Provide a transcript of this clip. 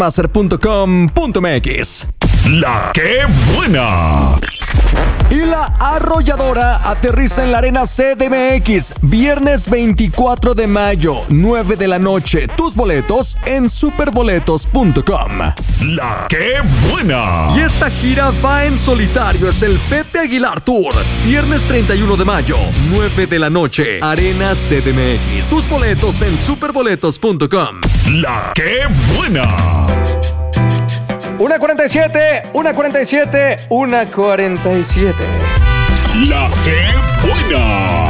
ticketmaster.com.mx. La que buena. Y la arrolladora aterriza en la Arena CDMX, viernes 24 de mayo, 9 de la noche. Tus boletos en superboletos.com. La que buena. Y esta gira va en solitario, es el Pepe Aguilar Tour, viernes 31 de mayo, 9 de la noche, Arena CDMX. Tus boletos en superboletos.com. La que buena. 1:47, 1:47, 1:47. La que buena.